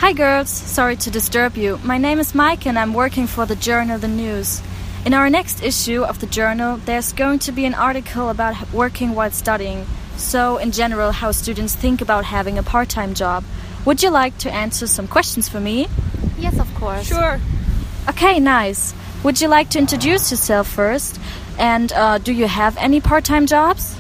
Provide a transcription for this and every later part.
Hi girls, sorry to disturb you. My name is Mike and I'm working for the journal The News. In our next issue of the journal, there's going to be an article about working while studying. So, in general, how students think about having a part-time job. Would you like to answer some questions for me? Yes, of course. Sure. Okay, nice. Would you like to introduce yourself first? And do you have any part-time jobs?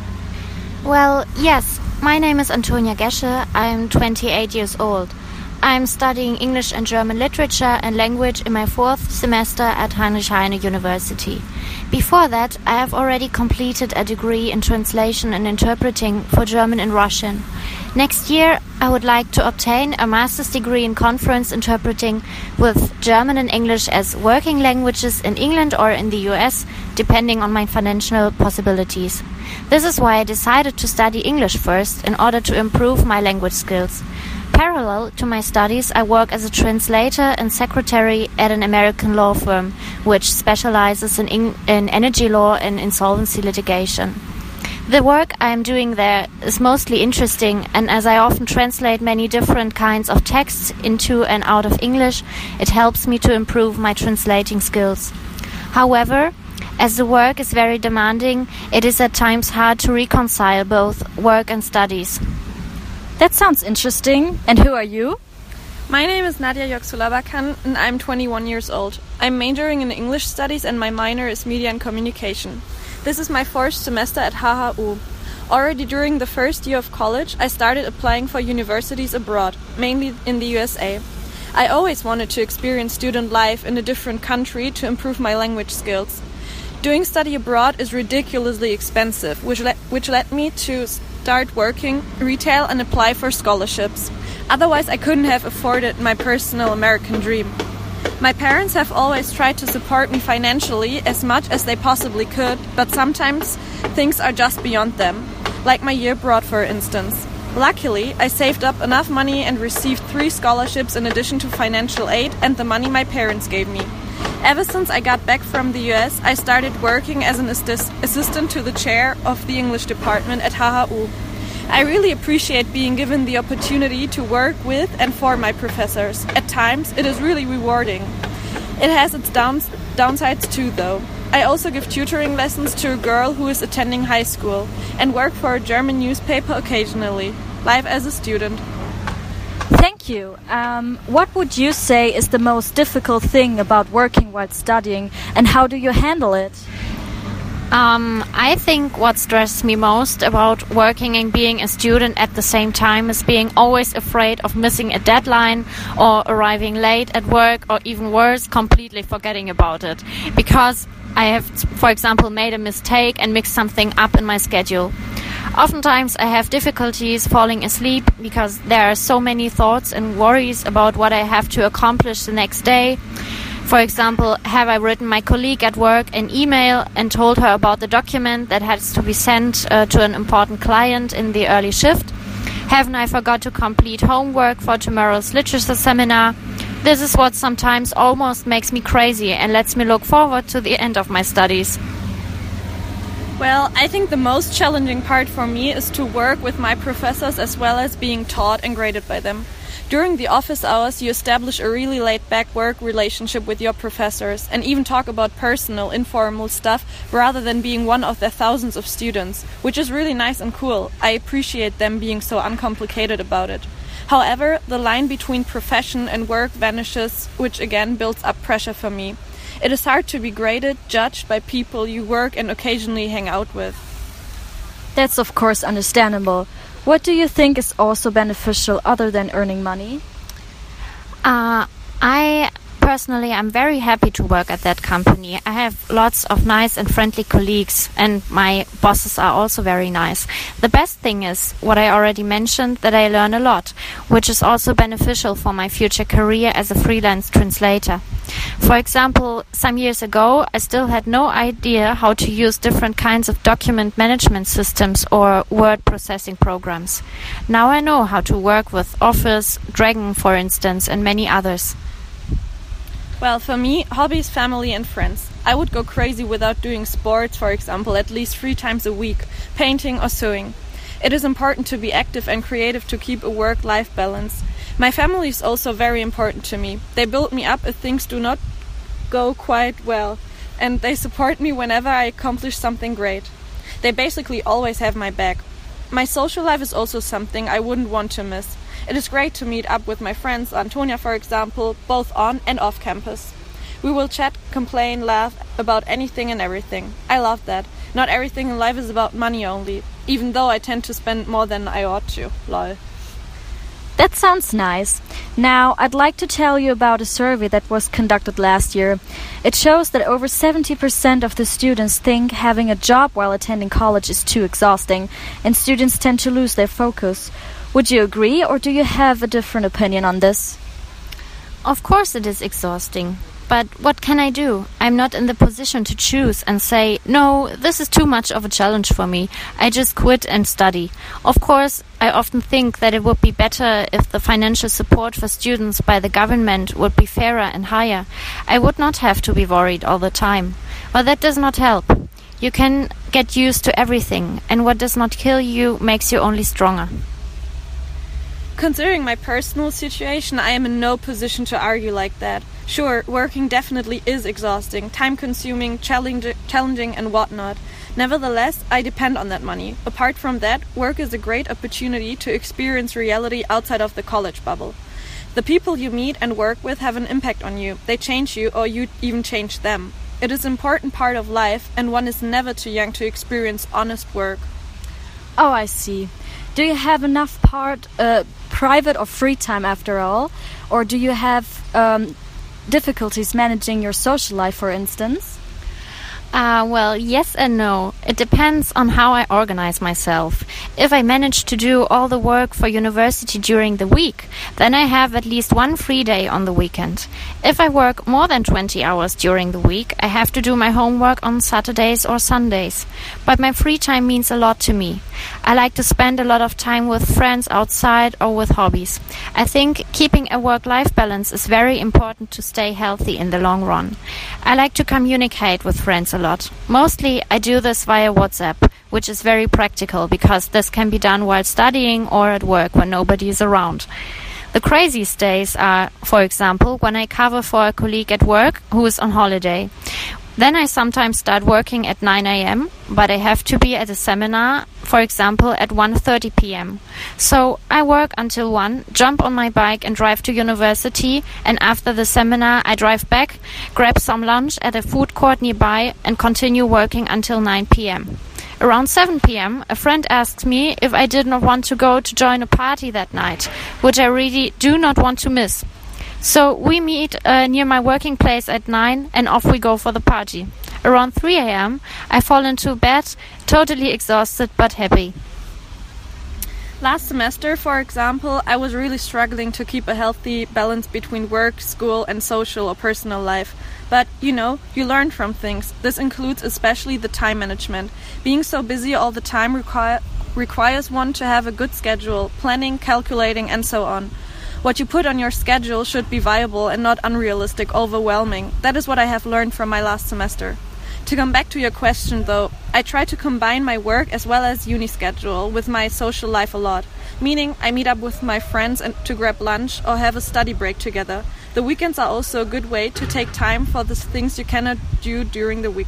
Well, yes. My name is Antonia Gesche. I'm 28 years old. I'm studying English and German literature and language in my 4th semester at Heinrich Heine University. Before that, I have already completed a degree in translation and interpreting for German and Russian. Next year, I would like to obtain a master's degree in conference interpreting with German and English as working languages in England or in the US, depending on my financial possibilities. This is why I decided to study English first in order to improve my language skills. Parallel to my studies, I work as a translator and secretary at an American law firm, which specializes in energy law and insolvency litigation. The work I am doing there is mostly interesting, and as I often translate many different kinds of texts into and out of English, it helps me to improve my translating skills. However, as the work is very demanding, it is at times hard to reconcile both work and studies. That sounds interesting. And who are you? My name is Nadia Yoksulabakan and I'm 21 years old. I'm majoring in English studies and my minor is media and communication. This is my 4th semester at HHU. Already during the first year of college, I started applying for universities abroad, mainly in the USA. I always wanted to experience student life in a different country to improve my language skills. Doing study abroad is ridiculously expensive, which led me to start working retail and apply for scholarships. Otherwise, I couldn't have afforded my personal American dream. My parents have always tried to support me financially as much as they possibly could, but sometimes things are just beyond them, like my year abroad, for instance. Luckily, I saved up enough money and received 3 scholarships in addition to financial aid and the money my parents gave me. Ever since I got back from the US, I started working as an assistant to the chair of the English department at HHU. I really appreciate being given the opportunity to work with and for my professors. At times, it is really rewarding. It has its downsides too, though. I also give tutoring lessons to a girl who is attending high school and work for a German newspaper occasionally, live as a student. Thank you. What would you say is the most difficult thing about working while studying, and how do you handle it? I think what stresses me most about working and being a student at the same time is being always afraid of missing a deadline or arriving late at work, or even worse, completely forgetting about it. Because I have, for example, made a mistake and mixed something up in my schedule. Oftentimes I have difficulties falling asleep because there are so many thoughts and worries about what I have to accomplish the next day. For example, have I written my colleague at work an email and told her about the document that has to be sent to an important client in the early shift? Haven't I forgot to complete homework for tomorrow's literature seminar? This is what sometimes almost makes me crazy and lets me look forward to the end of my studies. Well, I think the most challenging part for me is to work with my professors as well as being taught and graded by them. During the office hours, you establish a really laid-back work relationship with your professors and even talk about personal, informal stuff rather than being one of their thousands of students, which is really nice and cool. I appreciate them being so uncomplicated about it. However, the line between profession and work vanishes, which again builds up pressure for me. It is hard to be graded, judged by people you work and occasionally hang out with. That's of course understandable. What do you think is also beneficial other than earning money? I'm very happy to work at that company. I have lots of nice and friendly colleagues, and my bosses are also very nice. The best thing is, what I already mentioned, that I learn a lot, which is also beneficial for my future career as a freelance translator. For example, some years ago, I still had no idea how to use different kinds of document management systems or word processing programs. Now I know how to work with Office, Dragon, for instance, and many others. Well, for me, hobbies, family and friends. I would go crazy without doing sports, for example, at least 3 times a week, painting or sewing. It is important to be active and creative to keep a work-life balance. My family is also very important to me. They build me up if things do not go quite well, and they support me whenever I accomplish something great. They basically always have my back. My social life is also something I wouldn't want to miss. It is great to meet up with my friends, Antonia for example, both on and off campus. We will chat, complain, laugh about anything and everything. I love that. Not everything in life is about money only, even though I tend to spend more than I ought to. Lol. That sounds nice. Now, I'd like to tell you about a survey that was conducted last year. It shows that over 70% of the students think having a job while attending college is too exhausting, and students tend to lose their focus. Would you agree, or do you have a different opinion on this? Of course it is exhausting. But what can I do? I'm not in the position to choose and say, no, this is too much of a challenge for me. I just quit and study. Of course, I often think that it would be better if the financial support for students by the government would be fairer and higher. I would not have to be worried all the time. But that does not help. You can get used to everything, and what does not kill you makes you only stronger. Considering my personal situation, I am in no position to argue like that. Sure, working definitely is exhausting, time-consuming, challenging and whatnot. Nevertheless, I depend on that money. Apart from that, work is a great opportunity to experience reality outside of the college bubble. The people you meet and work with have an impact on you. They change you, or you even change them. It is an important part of life, and one is never too young to experience honest work. Oh, I see. Do you have enough private or free time after all? Or do you have difficulties managing your social life, for instance? Well, yes and no. It depends on how I organize myself. If I manage to do all the work for university during the week, then I have at least one free day on the weekend. If I work more than 20 hours during the week, I have to do my homework on Saturdays or Sundays. But my free time means a lot to me. I like to spend a lot of time with friends outside or with hobbies. I think keeping a work-life balance is very important to stay healthy in the long run. I like to communicate with friends a lot. Mostly I do this via WhatsApp, which is very practical because this can be done while studying or at work when nobody is around. The craziest days are, for example, when I cover for a colleague at work who is on holiday. Then I sometimes start working at 9 a.m., but I have to be at a seminar, for example, at 1:30 p.m. So I work until 1, jump on my bike and drive to university, and after the seminar I drive back, grab some lunch at a food court nearby and continue working until 9 p.m. Around 7 p.m., a friend asks me if I did not want to go to join a party that night, which I really do not want to miss. So we meet near my working place at 9 and off we go for the party. Around 3 a.m. I fall into bed, totally exhausted but happy. Last semester, for example, I was really struggling to keep a healthy balance between work, school and social or personal life. But, you learn from things. This includes especially the time management. Being so busy all the time requires one to have a good schedule, planning, calculating and so on. What you put on your schedule should be viable and not unrealistic, overwhelming. That is what I have learned from my last semester. To come back to your question though, I try to combine my work as well as uni schedule with my social life a lot. Meaning I meet up with my friends and to grab lunch or have a study break together. The weekends are also a good way to take time for the things you cannot do during the week.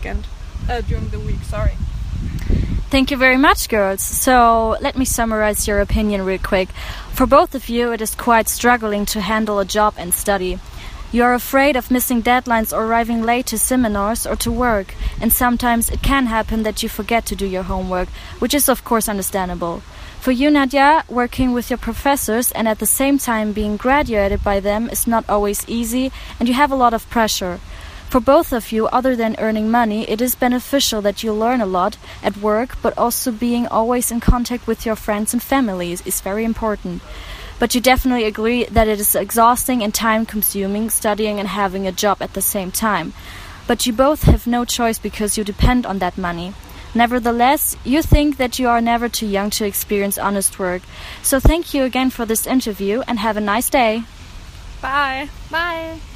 Thank you very much, girls. So let me summarize your opinion real quick. For both of you, it is quite struggling to handle a job and study. You are afraid of missing deadlines or arriving late to seminars or to work, and sometimes it can happen that you forget to do your homework, which is of course understandable. For you, Nadia, working with your professors and at the same time being graduated by them is not always easy, and you have a lot of pressure. For both of you, other than earning money, it is beneficial that you learn a lot at work, but also being always in contact with your friends and families is very important. But you definitely agree that it is exhausting and time-consuming studying and having a job at the same time. But you both have no choice because you depend on that money. Nevertheless, you think that you are never too young to experience honest work. So thank you again for this interview and have a nice day. Bye. Bye.